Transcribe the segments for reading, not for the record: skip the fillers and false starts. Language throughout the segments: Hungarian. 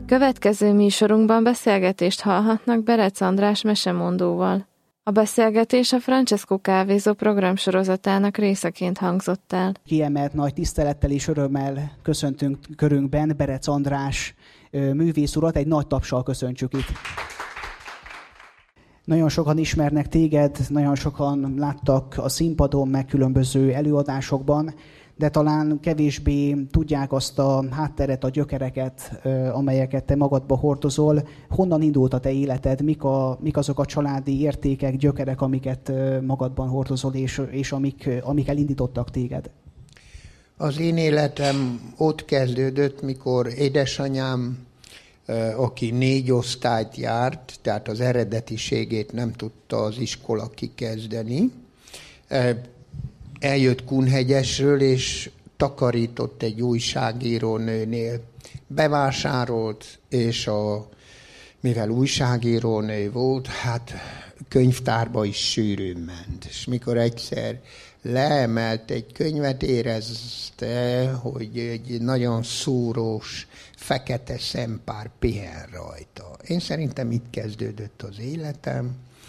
Következő műsorunkban beszélgetést hallhatnak Berec András mesemondóval. A beszélgetés a Francesco Kávézó programsorozatának részeként hangzott el. Kiemelt nagy tisztelettel és örömmel köszöntünk körünkben Berec András művész urat, egy nagy tapssal köszöntsük itt. Nagyon sokan ismernek téged, nagyon sokan láttak a színpadon, meg különböző előadásokban, de talán kevésbé tudják azt a hátteret, a gyökereket, amelyeket te magadba hordozol. Honnan indult a te életed? Mik azok a családi értékek, gyökerek, amiket magadban hordozol, és amik elindítottak téged? Az én életem ott kezdődött, mikor édesanyám, aki 4 osztályt járt, tehát az eredetiségét nem tudta az iskola kikezdeni, eljött Kunhegyesről, és takarított egy újságírónőnél. Bevásárolt, és mivel újságírónő volt, hát könyvtárba is sűrűn ment. És mikor egyszer leemelt egy könyvet, érezte, hogy egy nagyon szúrós, fekete szempár pihen rajta. Én szerintem itt kezdődött az életem.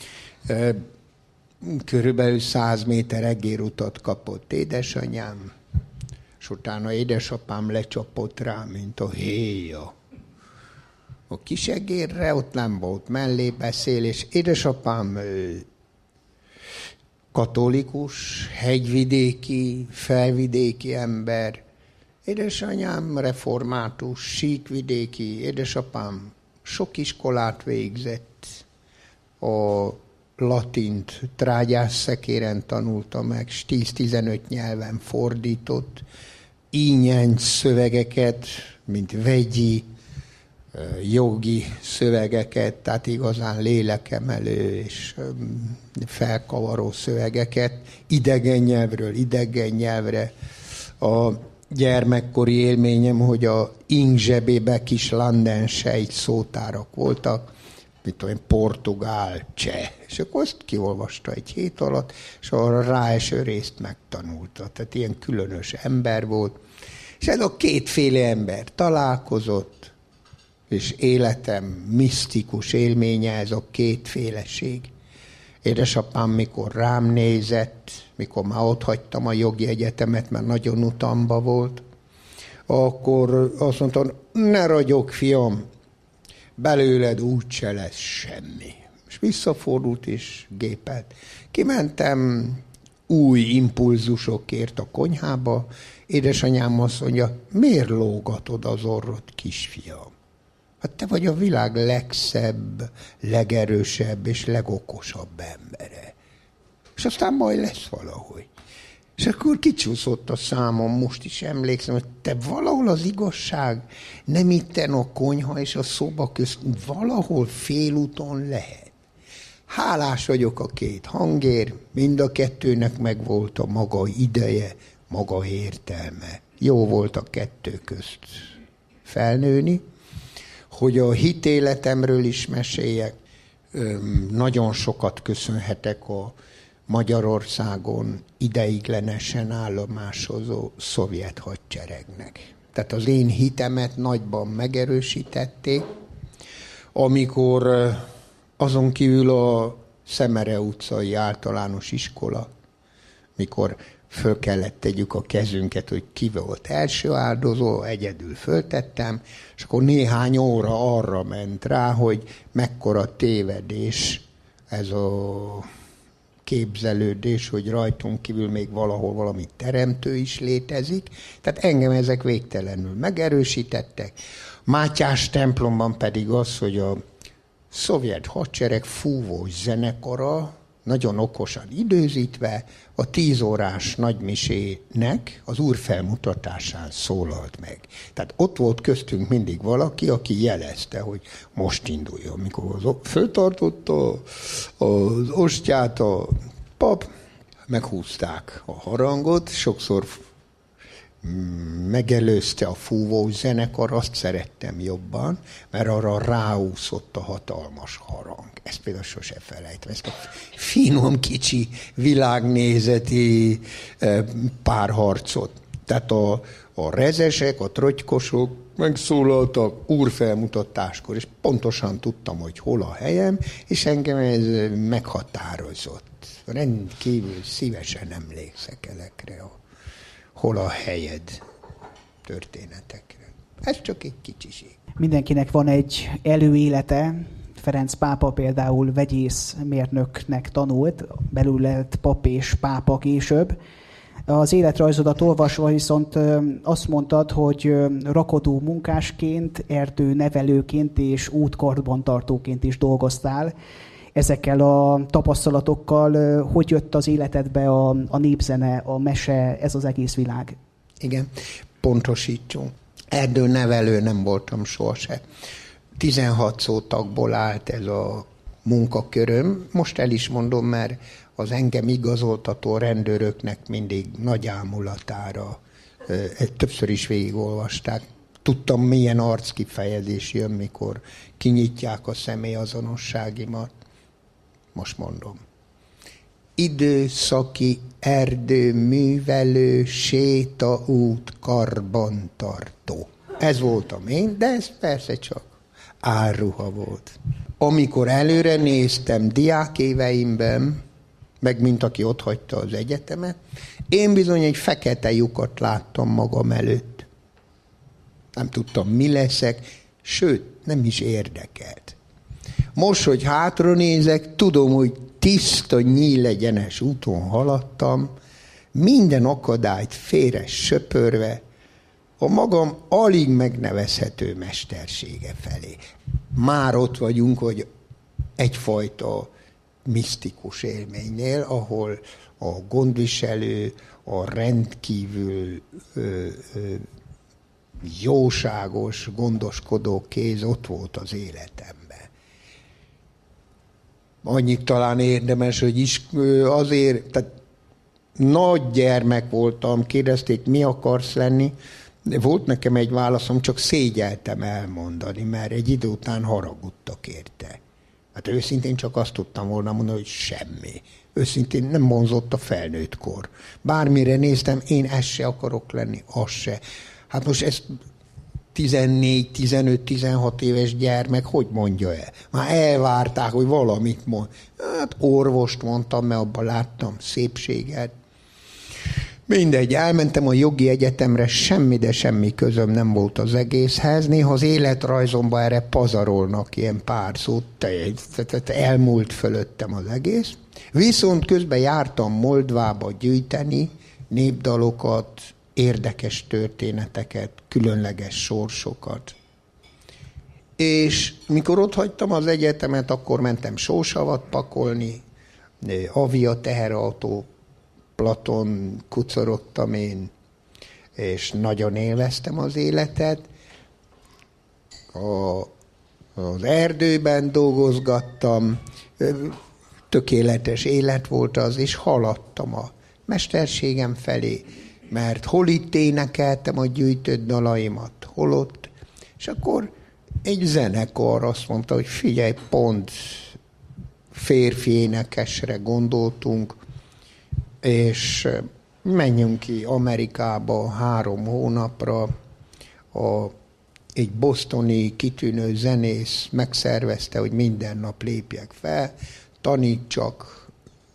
Körülbelül 100 méter egérutat kapott édesanyám, és utána édesapám lecsapott rá, mint a héja. A kis egérre ott nem volt mellébeszélés. Édesapám katolikus, hegyvidéki, felvidéki ember. Édesanyám református, síkvidéki. Édesapám sok iskolát végzett. A latint trágyásszekéren tanulta meg, 10-15 nyelven fordított, ínyenc szövegeket, mint vegyi, jogi szövegeket, tehát igazán lélekemelő és felkavaró szövegeket, idegen nyelvről idegen nyelvre. A gyermekkori élményem, hogy a ing zsebébe kis landensejt szótárak voltak, mint olyan portugál, cseh. És akkor azt kiolvasta egy hét alatt, és arra ráeső részt megtanulta. Tehát ilyen különös ember volt. És ez a kétféle ember találkozott, és életem misztikus élménye ez a kétféleség. Édesapám, mikor rám nézett, mikor már otthagytam a jogi egyetemet, mert nagyon utamba volt, akkor azt mondta, ne ragyog, fiam, belőled úgyse lesz semmi. És visszafordult és gépelt. Kimentem új impulzusokért a konyhába. Édesanyám azt mondja, miért lógatod az orrod, kisfiam? Hát te vagy a világ legszebb, legerősebb és legokosabb embere. És aztán majd lesz valahogy. És akkor kicsúszott a számom, most is emlékszem, hogy te valahol az igazság nem itten a konyha és a szoba közt, valahol félúton lehet. Hálás vagyok a 2 hangért, mind a 2-nek megvolt a maga ideje, maga értelme. Jó volt a 2 közt felnőni, hogy a hitéletemről is meséljek. Nagyon sokat köszönhetek a Magyarországon ideiglenesen állomásozó szovjet hadseregnek. Tehát az én hitemet nagyban megerősítették, amikor azon kívül a Szemere utcai általános iskola, mikor föl kellett tegyük a kezünket, hogy ki volt első áldozó, egyedül föltettem, és akkor néhány óra arra ment rá, hogy mekkora tévedés ez a képzelődés, hogy rajtunk kívül még valahol valami teremtő is létezik. Tehát engem ezek végtelenül megerősítettek. Mátyás templomban pedig az, hogy a szovjet hadsereg fúvós zenekara nagyon okosan időzítve a 10 órás nagymisének az úr felmutatásán szólalt meg. Tehát ott volt köztünk mindig valaki, aki jelezte, hogy most induljon. Amikor föltartotta az ostját a pap, meghúzták a harangot, sokszor megelőzte a fúvós zenekar, azt szerettem jobban, mert arra ráúszott a hatalmas harang. Ezt például sose felejtem, ezt a finom, kicsi, világnézeti párharcot. Tehát a rezesek, a trotykosok megszólaltak úrfelmutatáskor, és pontosan tudtam, hogy hol a helyem, és engem ez meghatározott. Rendkívül szívesen emlékszek ezekre hol a helyed történetekre. Ez csak egy kicsiség. Mindenkinek van egy előélete. Ferenc pápa például vegyészmérnöknek tanult, belül lett pap és pápa később. Az életrajzodat olvasva viszont azt mondtad, hogy rakodó munkásként, erdőnevelőként és útkarbantartóként is dolgoztál. Ezekkel a tapasztalatokkal hogy jött az életedbe a népzene, a mese, ez az egész világ? Igen, pontosítsunk. Erdőnevelő nem voltam sohasem. 16 szótagból állt ez a munkaköröm. Most el is mondom, mert az engem igazoltató rendőröknek mindig nagy ámulatára többször is végigolvasták. Tudtam, milyen arckifejezés jön, mikor kinyitják a személyazonosságimat. Most mondom. Időszaki erdőművelő, sétaút, karbantartó. Ez voltam én, de ez persze csak álruha volt. Amikor előre néztem diákéveimben, meg mint aki otthagyta az egyetemet, én bizony egy fekete lyukat láttam magam előtt. Nem tudtam, mi leszek, sőt, nem is érdekelt. Most, hogy hátra nézek, tudom, hogy tiszta, nyílegyenes úton haladtam, minden akadályt félre söpörve, a magam alig megnevezhető mestersége felé. Már ott vagyunk, hogy egyfajta misztikus élménynél, ahol a gondviselő, a rendkívül jóságos, gondoskodó kéz ott volt az életemben. Annyit talán érdemes, hogy azért, tehát nagy gyermek voltam, kérdezték, mi akarsz lenni, de volt nekem egy válaszom, csak szégyeltem elmondani, mert egy idő után haragudtak érte. Hát őszintén csak azt tudtam volna mondani, hogy semmi. Őszintén nem vonzott a felnőtt kor. Bármire néztem, én ezt se akarok lenni, azt se. Hát most ezt 14, 15, 16 éves gyermek, hogy mondja el? Már elvárták, hogy valamit mond. Hát orvost mondtam, mert abban láttam szépséget. Mindegy, elmentem a jogi egyetemre, semmi, de semmi közöm nem volt az egészhez. Néha az életrajzomban erre pazarolnak ilyen pár szót, tehát elmúlt fölöttem az egész. Viszont közben jártam Moldvába gyűjteni népdalokat, érdekes történeteket, különleges sorsokat. És mikor ott hagytam az egyetemet, akkor mentem sósavat pakolni, Avia teherautó, Platon kucorogtam én, és nagyon élveztem az életet. Az erdőben dolgozgattam, tökéletes élet volt az, és haladtam a mesterségem felé, mert hol itt énekeltem a gyűjtött dalaimat, hol ott, és akkor egy zenekar azt mondta, hogy figyelj, pont férfi énekesre gondoltunk, és menjünk ki Amerikába 3 hónapra. Egy bostoni kitűnő zenész megszervezte, hogy minden nap lépjek fel, tanítsak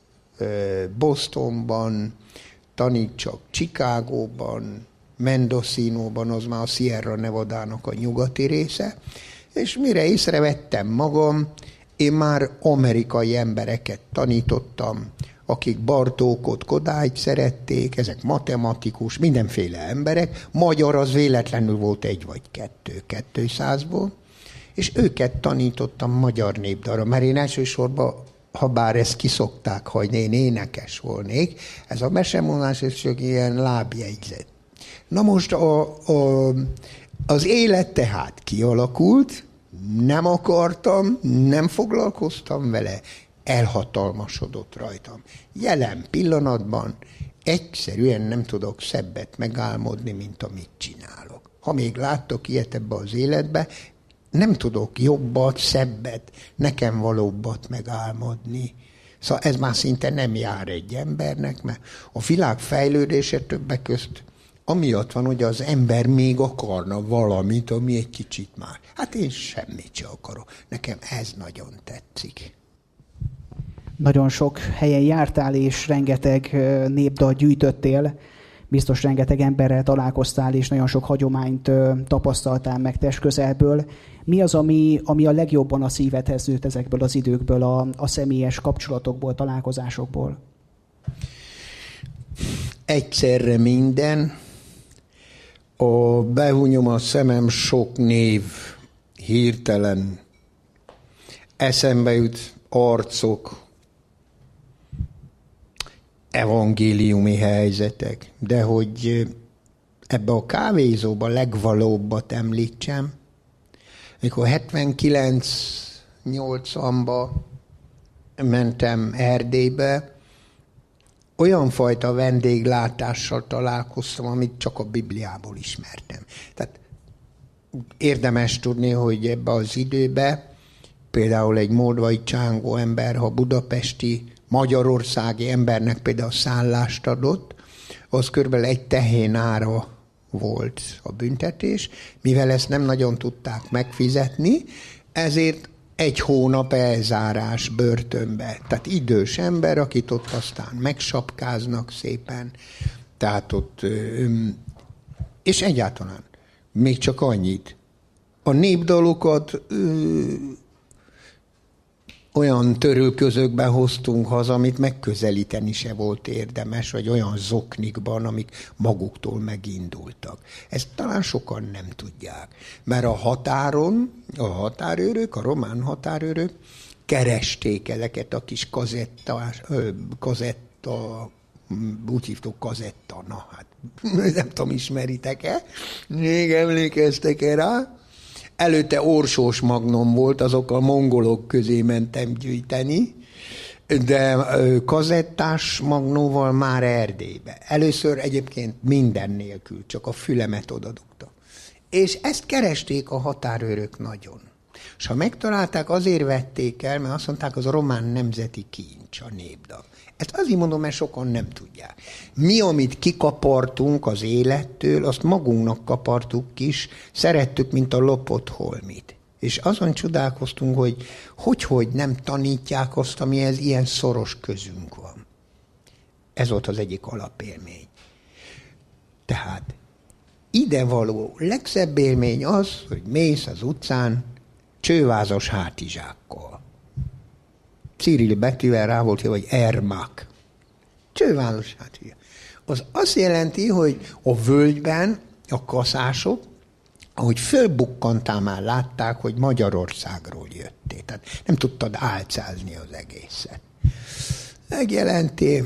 Bostonban, tanítsak Chicagóban, Mendocinóban, az már a Sierra Nevadának a nyugati része, és mire észrevettem magam, én már amerikai embereket tanítottam, akik Bartókot, Kodályt szerették, ezek matematikus, mindenféle emberek, magyar az véletlenül volt 1 vagy 200-ból, és őket tanítottam magyar népdalra, mert én elsősorban, ha bár ezt kiszokták hagyni, én énekes volnék, ez a mesemondás, ez csak ilyen lábjegyzet. Na most az élet tehát kialakult, nem akartam, nem foglalkoztam vele, elhatalmasodott rajtam. Jelen pillanatban egyszerűen nem tudok szebbet megálmodni, mint amit csinálok. Ha még láttok ilyet ebbe az életbe, nem tudok jobbat, szebbet, nekem valóbbat megálmodni. Szóval ez már szinte nem jár egy embernek, mert a világ fejlődése többek közt amiatt van, hogy az ember még akarna valamit, ami egy kicsit már. Hát én semmit sem akarok. Nekem ez nagyon tetszik. Nagyon sok helyen jártál, és rengeteg népdalt gyűjtöttél. Biztos rengeteg emberrel találkoztál, és nagyon sok hagyományt tapasztaltál meg testközelből. Mi az, ami a legjobban a szívedhez nőtt ezekből az időkből, a személyes kapcsolatokból, találkozásokból? Egyszerre minden. Behúnyom a szemem, sok név hirtelen eszembe jut, arcok, evangéliumi helyzetek, de hogy ebbe a kávézóba legvalóbbat említsem, amikor 79-80-ba mentem Erdélybe, olyan fajta vendéglátással találkoztam, amit csak a Bibliából ismertem. Tehát érdemes tudni, hogy ebbe az időbe például egy moldvai csángó ember, ha budapesti, magyarországi embernek például szállást adott, az körülbelül egy tehén ára volt a büntetés, mivel ezt nem nagyon tudták megfizetni, ezért 1 hónap elzárás börtönbe. Tehát idős ember, akit ott aztán megsapkáznak szépen, tehát ott, és egyáltalán még csak annyit. A népdalokat olyan törülközökbe hoztunk haza, amit megközelíteni se volt érdemes, vagy olyan zoknikban, amik maguktól megindultak. Ezt talán sokan nem tudják. Mert a határon, a határőrök, a román határőrök keresték ezeket a kis kazetta, úgy hívtuk kazetta, na hát nem tudom, ismeritek-e? Még emlékeztek-e rá? Előtte orsós magnum volt, azok a mongolok közé mentem gyűjteni, de kazettás magnóval már Erdélybe. Először egyébként minden nélkül, csak a fülemet odadugtam. És ezt keresték a határőrök nagyon. És ha megtalálták, azért vették el, mert azt mondták, az a román nemzeti kincs, a népdal. Ezt azért mondom, mert sokan nem tudják. Mi, amit kikapartunk az élettől, azt magunknak kapartuk is, szerettük, mint a lopott holmit. És azon csodálkoztunk, hogy nem tanítják azt, amihez ilyen szoros közünk van. Ez volt az egyik alapélmény. Tehát idevaló legszebb élmény az, hogy mész az utcán csővázas hátizsákkal. Cyril betűvel rá volt írva, hogy Ermak. Csővázas hátizsák. Az azt jelenti, hogy a völgyben a kaszások, ahogy fölbukkantál, már látták, hogy Magyarországról jöttél. Tehát nem tudtad álcázni az egészet. Megjelenti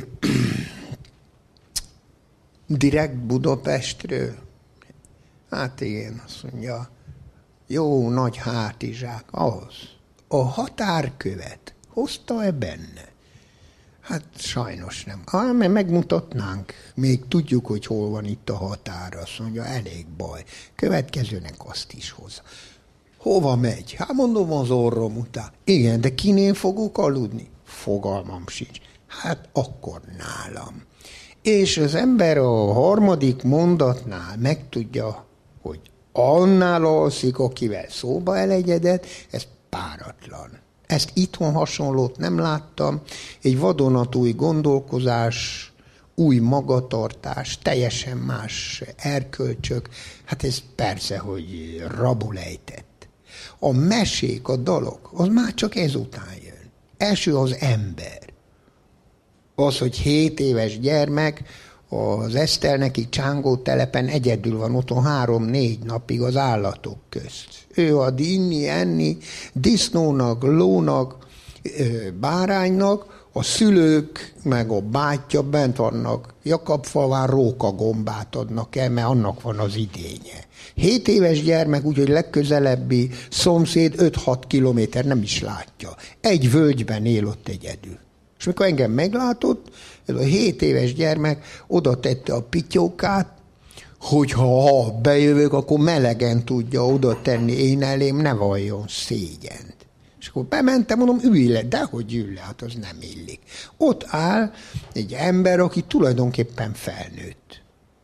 direkt Budapestről. Hát igen, azt mondja, jó nagy hátizsák, az. A határkövet hozta-e benne? Hát sajnos nem. Mert megmutatnánk, még tudjuk, hogy hol van itt a határ, azt mondja, elég baj. Következőnek azt is hozza. Hova megy? Hát mondom, az orrom után. Igen, de kinél fogok aludni? Fogalmam sincs. Hát akkor nálam. És az ember a harmadik mondatnál megtudja, hogy annál alszik, akivel szóba elegyedett, ez páratlan. Ezt itthon hasonlót nem láttam. Egy vadonatúj gondolkozás, új magatartás, teljesen más erkölcsök. Hát ez persze, hogy rabul ejtett. A mesék, a dalok, az már csak ezután jön. Első az ember. Az, hogy 7 éves gyermek, az Eszterneki Csángó telepen egyedül van otthon 3-4 napig az állatok közt. Ő ad inni, enni, disznónak, lónak, báránynak, a szülők meg a bátyja bent vannak Jakabfalván, rókagombát adnak el, mert annak van az idénye. 7 éves gyermek, úgyhogy legközelebbi szomszéd 5-6 kilométer nem is látja. Egy völgyben él ott egyedül. És mikor engem meglátott, ez a 7 éves gyermek oda tette a pityókát, hogy ha bejövök, akkor melegen tudja oda tenni én elém, ne valljon szégyent. És akkor bementem, mondom, ülj le, dehogy ülj le, hát az nem illik. Ott áll egy ember, aki tulajdonképpen felnőtt.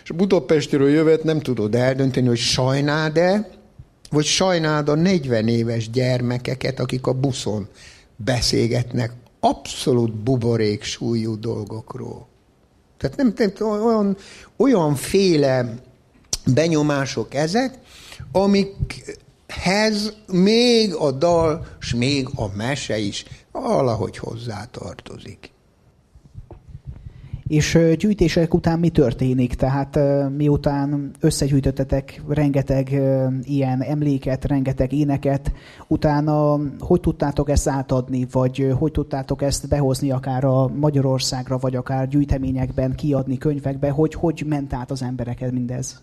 És Budapestről jövet, nem tudod eldönteni, hogy sajnáld-e, vagy sajnáld a 40 éves gyermekeket, akik a buszon beszélgetnek abszolút buborék súlyú dolgokról. Tehát nem olyanféle benyomások ezek, amikhez még a dal, és még a mese is valahogy hozzátartozik. És gyűjtések után mi történik? Tehát miután összegyűjtöttetek rengeteg ilyen emléket, rengeteg éneket, utána hogy tudtátok ezt átadni, vagy hogy tudtátok ezt behozni akár a Magyarországra, vagy akár gyűjteményekben, kiadni könyvekbe, hogy ment át az embereket mindez?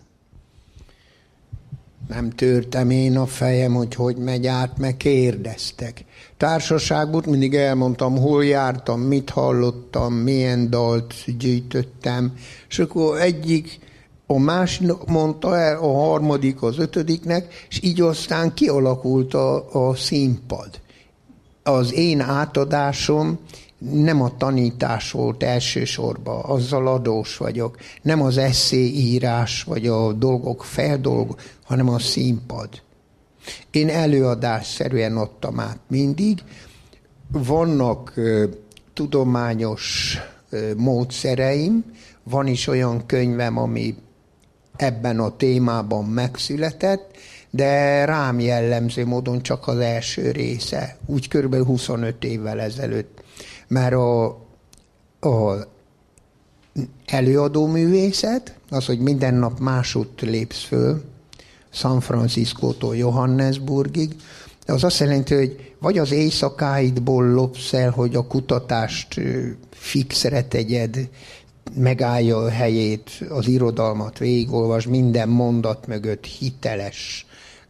Nem törtem én a fejem, hogy megy át, meg kérdeztek. Társaságban mindig elmondtam, hol jártam, mit hallottam, milyen dalt gyűjtöttem, és akkor egyik a másik mondta el, a harmadik az ötödiknek, és így aztán kialakult a színpad. Az én átadásom nem a tanítás volt elsősorban, azzal adós vagyok, nem az esszéírás, vagy a dolgok hanem a színpad. Én előadásszerűen adtam át mindig. Vannak tudományos módszereim, van is olyan könyvem, ami ebben a témában megszületett, de rám jellemző módon csak az első része, úgy körülbelül 25 évvel ezelőtt. Mert a előadó művészet, az, hogy minden nap másút lépsz föl, San Franciscótól Johannesburgig, az azt jelenti, hogy vagy az éjszakáidból lopsz el, hogy a kutatást fixre tegyed, megállja a helyét, az irodalmat végigolvas, minden mondat mögött hiteles,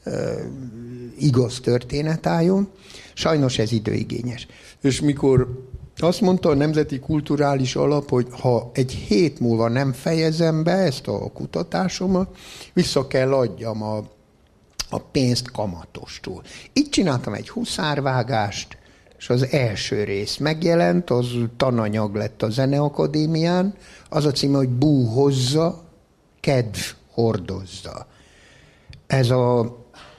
igaz történet álljon. Sajnos ez időigényes. És mikor azt mondta a Nemzeti Kulturális Alap, hogy ha egy hét múlva nem fejezem be ezt a kutatásomat, vissza kell adjam a pénzt kamatostól. Így csináltam egy huszárvágást, és az első rész megjelent, az tananyag lett a Zeneakadémián, az a címe, hogy Búhozza, kedv hordozza. Ez a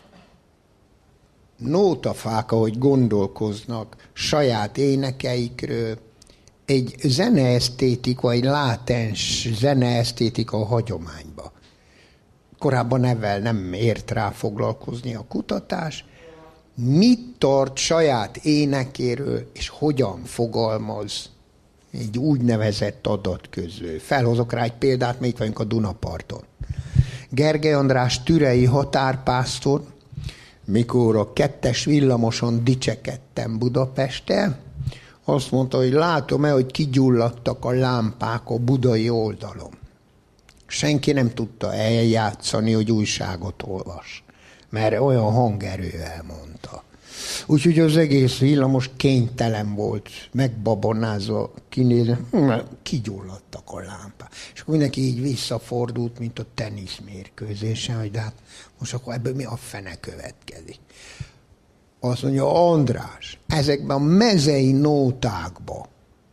nótafák, ahogy gondolkoznak saját énekeikről, egy zeneesztétika, egy látens zeneesztétika hagyományba. Korábban ezzel nem ért rá foglalkozni a kutatás. Mit tart saját énekéről, és hogyan fogalmaz egy úgynevezett adatközlő. Felhozok rá egy példát, még itt vagyunk a Dunaparton. Gergely András türei határpásztor, mikor a 2-es villamoson dicsekedtem Budapesten, azt mondta, hogy látom-e, hogy kigyulladtak a lámpák a budai oldalon. Senki nem tudta eljátszani, hogy újságot olvas, mert olyan hangerővel mondta. Úgyhogy az egész villamos kénytelen volt, megbabonázva kinézni, kigyulladtak a lámpák. És akkor mindenki így visszafordult, mint a teniszmérkőzésen, hogy de hát most akkor ebből mi a fene következik. Azt mondja, András, ezekben a mezei nótákban,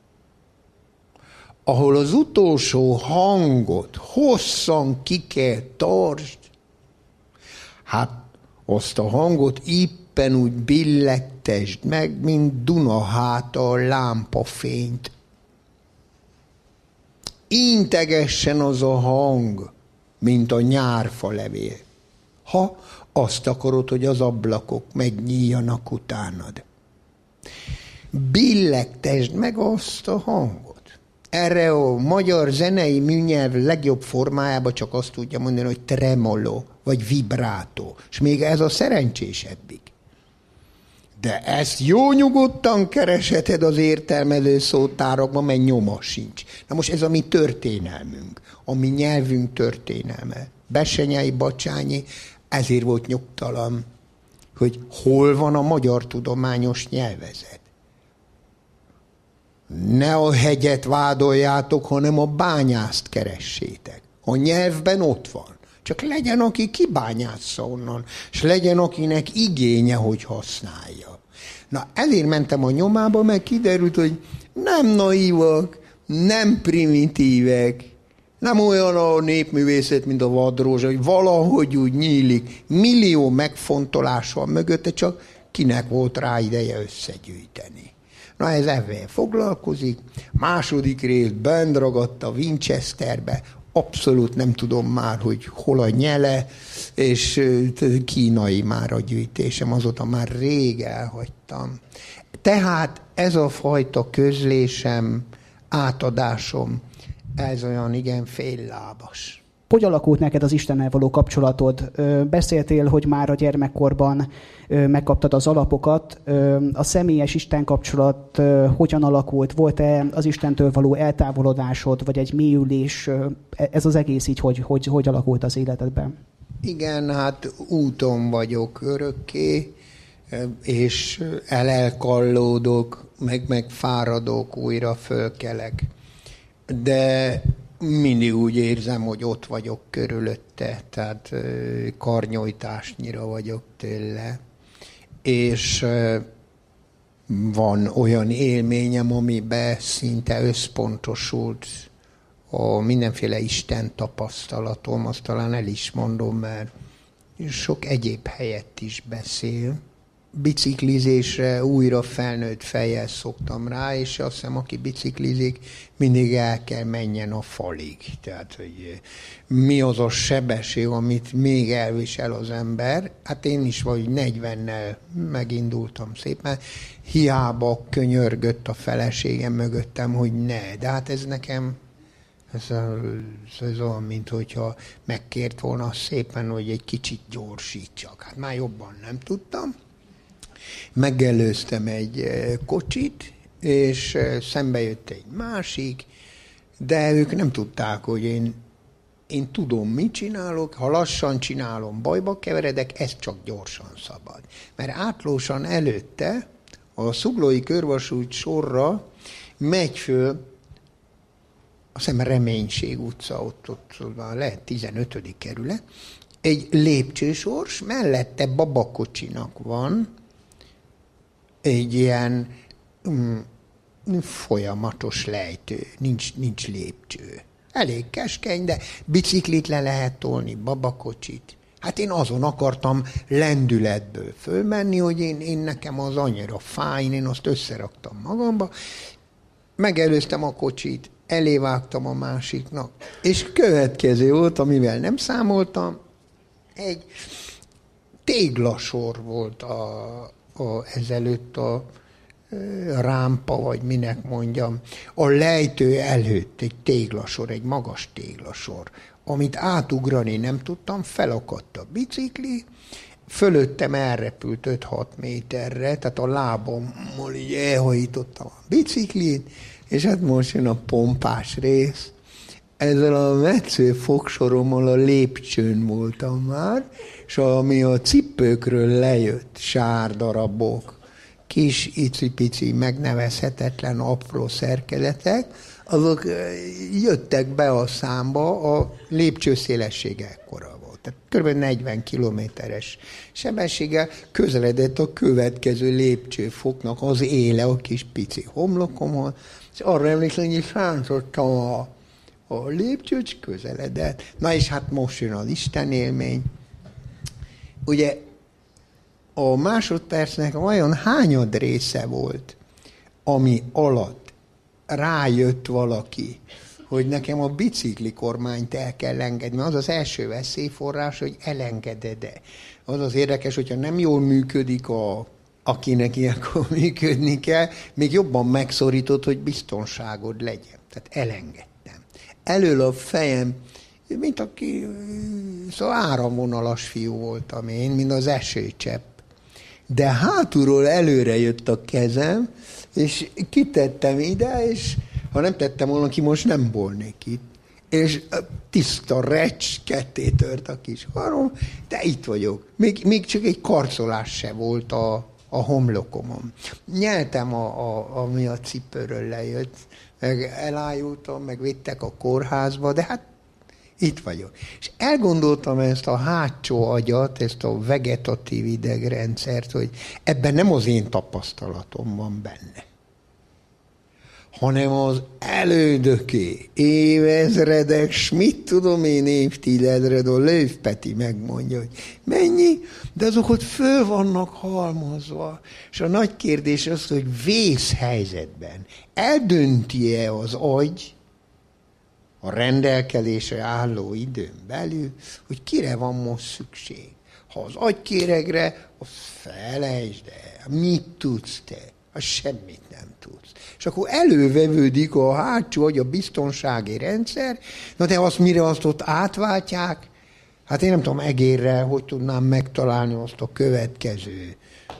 ahol az utolsó hangot hosszan ki kell tartsd, hát azt a hangot éppen úgy billegtesd meg, mint Dunaháta lámpafényt. Integessen az a hang, mint a nyárfa levél, ha azt akarod, hogy az ablakok megnyíljanak utánad. Billegtesd meg azt a hangot. Erre a magyar zenei műnyelv legjobb formájában csak azt tudja mondani, hogy tremolo, vagy vibrato. És még ez a szerencsésebbik. De ezt jó nyugodtan keresheted az értelmező szótárokban, mert nyoma sincs. Na most ez a mi történelmünk, a mi nyelvünk történelme. Bessenyei, Bacsányi ezért volt nyugtalan, hogy hol van a magyar tudományos nyelvezet. Ne a hegyet vádoljátok, hanem a bányászt keressétek. A nyelvben ott van. Csak legyen, aki kibányásza onnan, és legyen, akinek igénye, hogy használja. Na, ezért mentem a nyomába, mert kiderült, hogy nem naívak, nem primitívek, Nem olyan a népművészet, mint a vadrózsa, hogy valahogy úgy nyílik. Millió megfontolás van mögötte, csak kinek volt rá ideje összegyűjteni. Na ez ebben foglalkozik. Második rész bent ragadt a Winchesterbe. Abszolút nem tudom már, hogy hol a nyele, és kínai már a gyűjtésem, azóta már rég elhagytam. Tehát ez a fajta közlésem, átadásom, ez olyan igen féllábas. Hogy alakult neked az Istennel való kapcsolatod? Beszéltél, hogy már a gyermekkorban megkaptad az alapokat. A személyes Isten kapcsolat hogyan alakult? Volt-e az Istentől való eltávolodásod, vagy egy mélyülés? Ez az egész így, hogy alakult az életedben? Igen, hát úton vagyok örökké, és elkallódok, meg fáradok, újra fölkelek. De mindig úgy érzem, hogy ott vagyok körülötte, tehát karnyújtásnyira vagyok tőle. És van olyan élményem, amiben szinte összpontosult a mindenféle Isten tapasztalatom, azt talán el is mondom, mert sok egyéb helyett is beszél. Biciklizésre újra felnőtt fejjel szoktam rá, és azt hiszem, aki biciklizik, mindig el kell menjen a falig. Tehát, hogy mi az a sebesség, amit még elvisel az ember. Hát én is vagy 40-nel megindultam szépen. Hiába könyörgött a feleségem mögöttem, hogy ne. De hát ez nekem, ez olyan, mint hogyha megkért volna szépen, hogy egy kicsit gyorsítsak. Hát már jobban nem tudtam. Megelőztem egy kocsit, és szembe jött egy másik, de ők nem tudták, hogy én tudom, mit csinálok, ha lassan csinálom, bajba keveredek, ez csak gyorsan szabad. Mert átlósan előtte a Zuglói körvasút sorra megy föl, azt hiszem Reménység utca, ott lehet 15. kerület, egy lépcsősors, mellette babakocsinak van egy ilyen folyamatos lejtő, nincs lépcső. Elég keskeny, de biciklit le lehet tolni, babakocsit. Hát én azon akartam lendületből fölmenni, hogy én nekem az annyira fáj, én azt összeraktam magamba, megelőztem a kocsit, elévágtam a másiknak, és következő volt, amivel nem számoltam, egy téglasor volt ezelőtt a rámpa, vagy minek mondjam, a lejtő előtt egy téglasor, egy magas téglasor, amit átugrani nem tudtam, felakadt a bicikli, fölöttem elrepült 5-6 méterre, tehát a lábammal így elhajítottam a biciklit, és hát most jön a pompás rész. Ezzel a metsző fogsorommal a lépcsőn voltam már, és ami a cipőkről lejött sárdarabok, kis icipici, megnevezhetetlen apró szerkezetek, azok jöttek be a számba, a lépcső szélessége ekkora volt. Tehát kb. 40 kilométeres sebességgel közeledett a következő lépcsőfoknak az éle a kis pici homlokomon, és arra emlékszem, hogy fántottam a lépcsőt, közeledett. Na és hát most jön az Isten élmény. Ugye a másodpercnek vajon hányad része volt, ami alatt rájött valaki, hogy nekem a bicikli kormányt el kell engedni. Az az első veszélyforrás, hogy elengeded-e. Az az érdekes, hogyha nem jól működik akinek ilyenkor működni kell, még jobban megszorított, hogy biztonságod legyen. Tehát elengedtem. Elől a fejem, mint aki, szóval áramvonalas fiú voltam én, mint az esőcsepp. De hátulról előre jött a kezem, és kitettem ide, és ha nem tettem volna ki, most nem volnék itt. És tiszta recs, ketté tört a kis harom, de itt vagyok. Még csak egy karcolás se volt a homlokomon. Nyeltem, ami a cipőről lejött, meg elájultam, meg vittek a kórházba, de hát itt vagyok. És elgondoltam ezt a hátsó agyat, ezt a vegetatív idegrendszert, hogy ebben nem az én tapasztalatom van benne, hanem az elődöké, évezredek, s mit tudom én évtizedről, Löw Peti megmondja, hogy mennyi, de azok ott föl vannak halmozva. És a nagy kérdés az, hogy vészhelyzetben eldönti-e az agy a rendelkezésre álló időn belül, hogy kire van most szükség. Ha az agykéregre, az felejtsd el, mit tudsz te? Az semmit nem tudsz. És akkor elővevődik a hátsó agy, a biztonsági rendszer, na de mire azt ott átváltják, hát én nem tudom egérre, hogy tudnám megtalálni azt a következő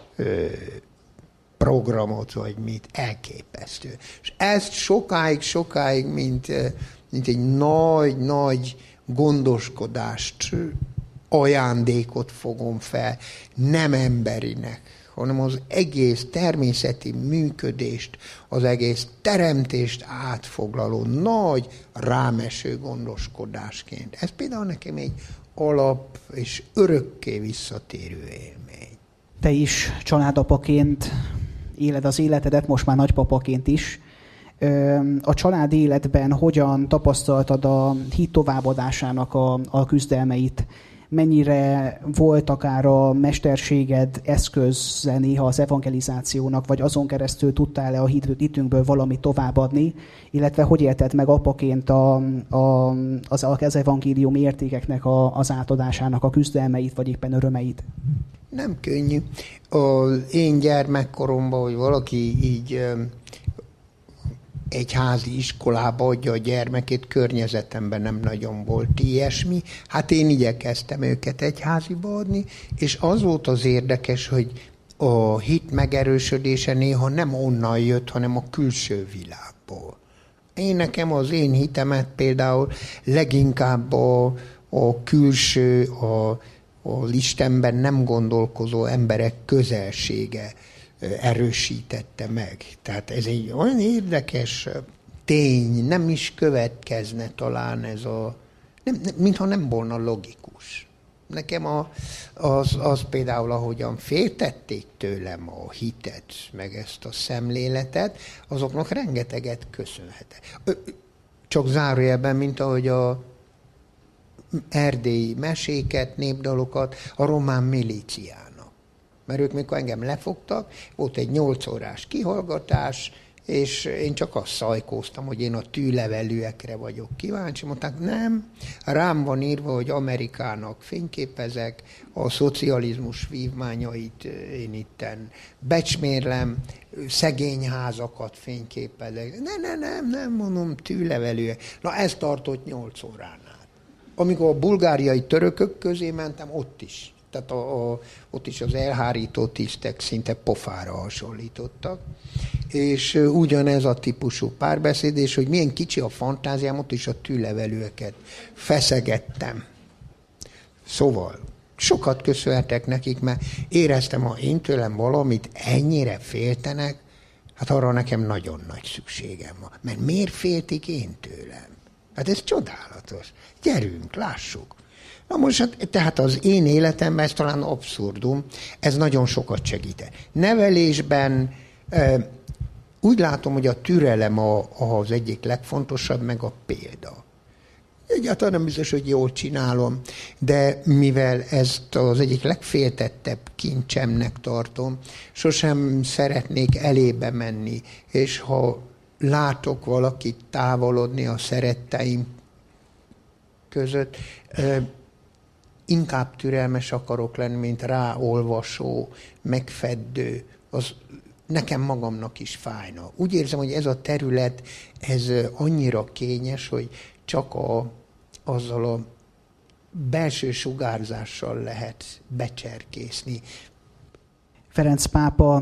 programot, vagy mit, elképesztő. És ezt sokáig, mint egy nagy gondoskodást, ajándékot fogom fel, nem emberinek, hanem az egész természeti működést, az egész teremtést átfoglaló nagy rámeső gondoskodásként. Ez például nekem egy alap és örökké visszatérő élmény. Te is családapaként éled az életedet, most már nagypapaként is. A család életben hogyan tapasztaltad a hit továbbadásának a küzdelmeit? Mennyire volt akár a mesterséged eszköze néha az evangelizációnak, vagy azon keresztül tudtál-e a hitünkből valamit továbbadni, illetve hogy élted meg apaként az evangélium értékeknek az átadásának a küzdelmeit, vagy éppen örömeit? Nem könnyű. Az én gyermekkoromban, hogy valaki így egyházi iskolába adja a gyermekét, környezetemben nem nagyon volt ilyesmi. Hát én igyekeztem őket egyháziba adni, és az volt az érdekes, hogy a hit megerősödése néha nem onnan jött, hanem a külső világból. Nekem az én hitemet például leginkább a külső, az Istenben nem gondolkozó emberek közelsége erősítette meg. Tehát ez egy olyan érdekes tény, nem is következne talán ez mintha nem volna logikus. Nekem az például, ahogyan féltették tőlem a hitet, meg ezt a szemléletet, azoknak rengeteget köszönhetek. Csak zárójelben, mint ahogy a erdélyi meséket, népdalokat a román milíciának. Mert ők, mikor engem lefogtak, volt egy 8 órás kihallgatás, és én csak azt szajkóztam, hogy én a tűlevelűekre vagyok kíváncsi. Mondták, nem, rám van írva, hogy Amerikának fényképezek, a szocializmus vívmányait én itten becsmérlem, szegényházakat fényképezek. Nem, mondom, tűlevelűek. Na, ez tartott 8 óránál. Amikor a bulgáriai törökök közé mentem, ott is. Tehát ott is az elhárító tisztek szinte pofára hasonlítottak. És ugyanez a típusú párbeszéd, és hogy milyen kicsi a fantáziám, ott is a tűlevelőeket feszegettem. Szóval sokat köszönhetek nekik, mert éreztem, ha én tőlem valamit ennyire féltenek, hát arra nekem nagyon nagy szükségem van. Mert miért féltik én tőlem? Hát ez csodálatos. Gyerünk, lássuk. Na most, tehát az én életemben ez talán abszurdum, ez nagyon sokat segít. Nevelésben úgy látom, hogy a türelem az egyik legfontosabb, meg a példa. Egyáltalán nem biztos, hogy jól csinálom, de mivel ezt az egyik legféltettebb kincsemnek tartom, sosem szeretnék elébe menni, és ha látok valakit távolodni a szeretteim között, inkább türelmes akarok lenni, mint ráolvasó, megfeddő, az nekem magamnak is fájna. Úgy érzem, hogy ez a terület, ez annyira kényes, hogy csak azzal a belső sugárzással lehet becserkészni. Ferenc pápa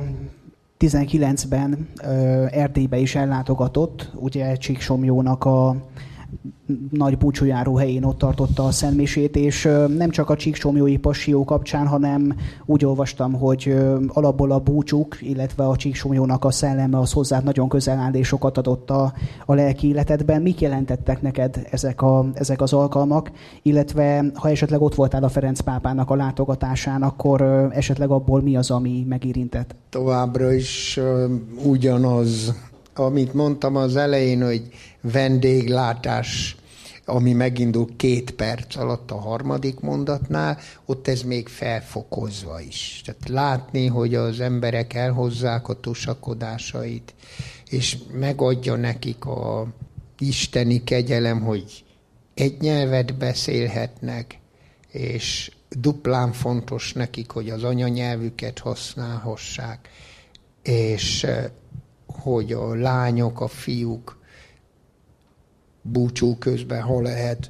19-ben Erdélybe is ellátogatott, ugye Csíksomlyónak a nagy búcsújáró helyén ott tartotta a szentmisét, és nem csak a csíksomlyói passió kapcsán, hanem úgy olvastam, hogy alapból a búcsúk, illetve a Csíksomlyónak a szelleme az hozzád nagyon közel áll, és sokat adott a lelki életedben. Mik jelentettek neked ezek az alkalmak, illetve ha esetleg ott voltál a Ferenc pápának a látogatásán, akkor esetleg abból mi az, ami megérintett? Továbbra is ugyanaz amit mondtam az elején, hogy vendéglátás, ami megindul 2 perc alatt a harmadik mondatnál, ott ez még felfokozva is. Tehát látni, hogy az emberek elhozzák a tusakodásait, és megadja nekik a isteni kegyelem, hogy egy nyelvet beszélhetnek, és duplán fontos nekik, hogy az anyanyelvüket használhassák, és hogy a lányok, a fiúk búcsú közben, ha lehet,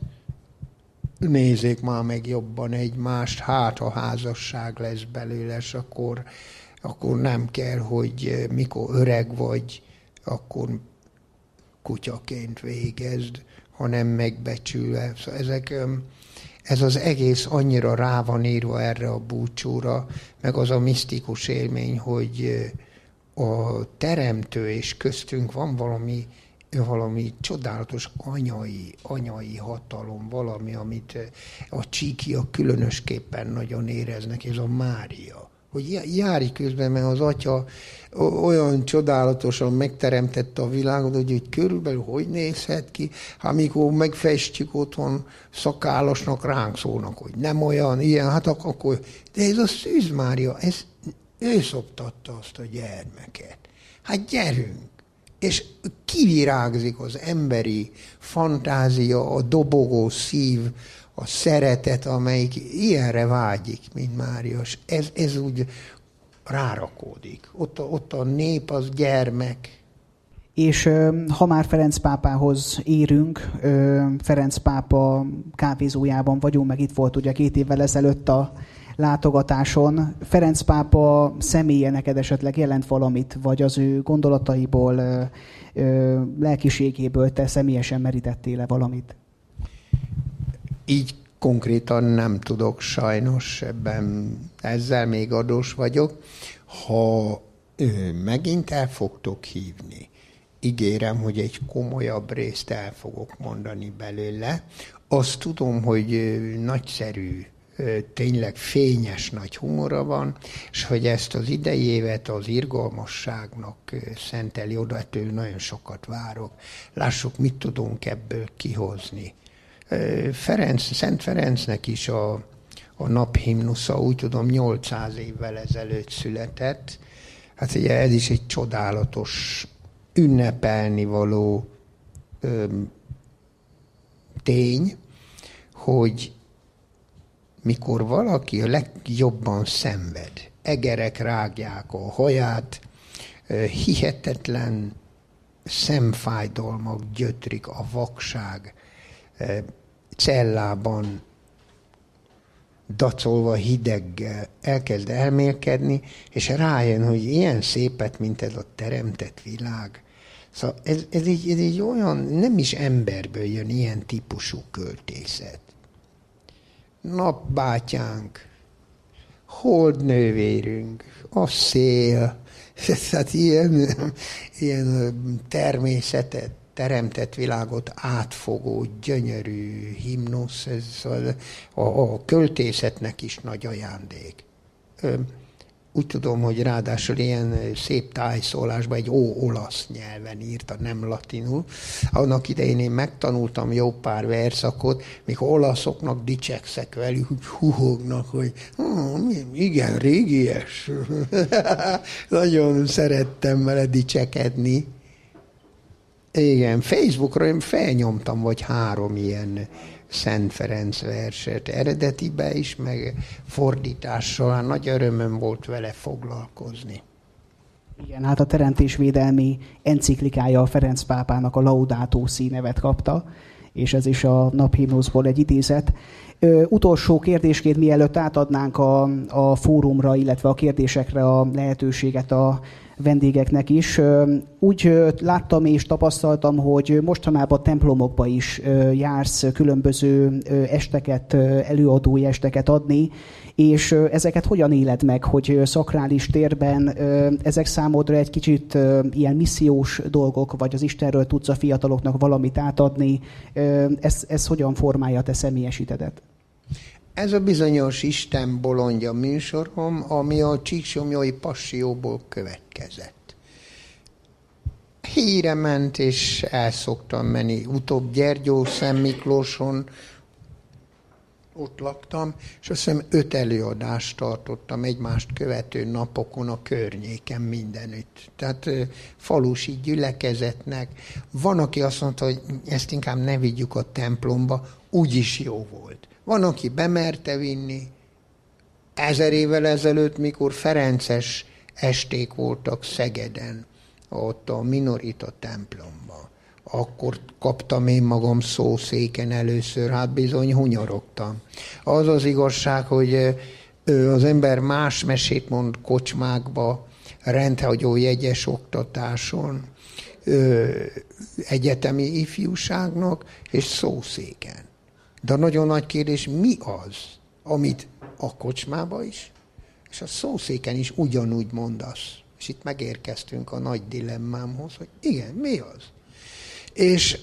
nézzék már meg jobban egymást, hát a házasság lesz belőle, és akkor nem kell, hogy mikor öreg vagy, akkor kutyaként végezd, hanem megbecsülve. Szóval ez az egész annyira rá van írva erre a búcsúra, meg az a misztikus élmény, hogy a teremtő és köztünk van valami csodálatos anyai hatalom, valami, amit a csíkiak különösképpen nagyon éreznek, ez a Mária. Hogy járj közben, mert az atya olyan csodálatosan megteremtette a világot, hogy körülbelül hogy nézhet ki, amikor megfestjük otthon szakállasnak, ránk szólnak, hogy nem olyan, ilyen, hát akkor, de ez a Szűz Mária, ő szoptatta azt a gyermeket. Hát gyerünk! És kivirágzik az emberi fantázia, a dobogó szív, a szeretet, amelyik ilyenre vágyik, mint Mária. Ez úgy rárakódik. Ott a nép az gyermek. És ha már Ferenc pápához érünk, Ferenc pápa kávézójában vagyunk, meg itt volt ugye 2 évvel ezelőtt a látogatáson. Ferenc pápa személye neked esetleg jelent valamit, vagy az ő gondolataiból, lelkiségéből te személyesen merítettél-e valamit? Így konkrétan nem tudok sajnos, ezzel még adós vagyok. Ha megint el fogtok hívni, ígérem, hogy egy komolyabb részt el fogok mondani belőle. Azt tudom, hogy nagyszerű, tényleg fényes nagy humora van, és hogy ezt az idei évet az irgalmasságnak szenteli, oda ettől nagyon sokat várok. Lássuk, mit tudunk ebből kihozni. Szent Ferencnek is a naphimnusza, úgy tudom, 800 évvel ezelőtt született. Hát ugye ez is egy csodálatos, ünnepelni való tény, hogy mikor valaki a legjobban szenved, egerek rágják a haját, hihetetlen szemfájdalmak gyötrik, a vakság, cellában dacolva hideggel elkezd elmélkedni, és rájön, hogy ilyen szépet, mint ez a teremtett világ. Szóval ez egy olyan, nem is emberből jön ilyen típusú költészet. Napbátyánk, holdnővérünk, a szél, tehát ilyen természetet, teremtett világot átfogó, gyönyörű himnusz, ez a költészetnek is nagy ajándék. Úgy tudom, hogy ráadásul ilyen szép tájszólásban egy olasz nyelven írta, nem latinul. Annak idején én megtanultam jó pár verszakot, mikor olaszoknak dicsekszek velük, úgy huhognak, hogy igen, régies. Nagyon szerettem vele dicsekedni. Igen, Facebookra én felnyomtam vagy 3 ilyen Szent Ferenc verset, eredetibe is, meg fordítással. Nagy örömöm volt vele foglalkozni. Igen, hát a teremtésvédelmi enciklikája a Ferenc pápának a Laudato Si nevet kapta, és ez is a naphimnuszból egy idézet. Utolsó kérdésként, mielőtt átadnánk a fórumra, illetve a kérdésekre a lehetőséget a vendégeknek is. Úgy láttam és tapasztaltam, hogy mostanában templomokba is jársz különböző esteket, előadói esteket adni, és ezeket hogyan éled meg, hogy szakrális térben ezek számodra egy kicsit ilyen missziós dolgok, vagy az Istenről tudsz a fiataloknak valamit átadni, ez hogyan formálja a te személyes hitedet? Ez a bizonyos Isten bolondja műsorom, ami a Csíksomlyói Passióból következett. híre ment, és el szoktam menni. Utóbb Gyergyó Szentmiklóson, ott laktam, és azt hiszem 5 előadást tartottam egymást követő napokon a környéken mindenütt. Tehát falusi gyülekezetnek. Van, aki azt mondta, hogy ezt inkább ne vigyük a templomba, úgyis jó volt. Van, aki bemerte vinni. 1000 évvel ezelőtt, mikor ferences esték voltak Szegeden, ott a Minorita templomban, akkor kaptam én magam szószéken először, hát bizony hunyorogtam. Az az igazság, hogy az ember más mesét mond kocsmákba, rendhagyó jegyes oktatáson, egyetemi ifjúságnak, és szószéken. De a nagyon nagy kérdés, mi az, amit a kocsmába is, és a szószéken is ugyanúgy mondasz. És itt megérkeztünk a nagy dilemmámhoz, hogy igen, mi az? És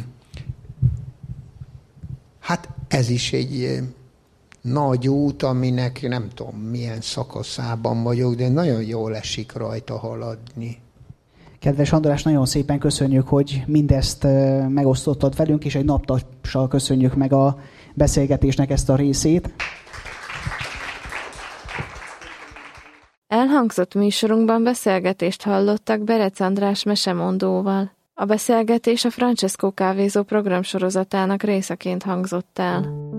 hát ez is egy nagy út, aminek nem tudom milyen szakaszában vagyok, de nagyon jól esik rajta haladni. Kedves András, nagyon szépen köszönjük, hogy mindezt megosztottad velünk, és egy naptassal köszönjük meg a beszélgetésnek ezt a részét. Elhangzott műsorunkban beszélgetést hallottak Berec András mesemondóval. A beszélgetés a Francesco Kávézó programsorozatának részeként hangzott el.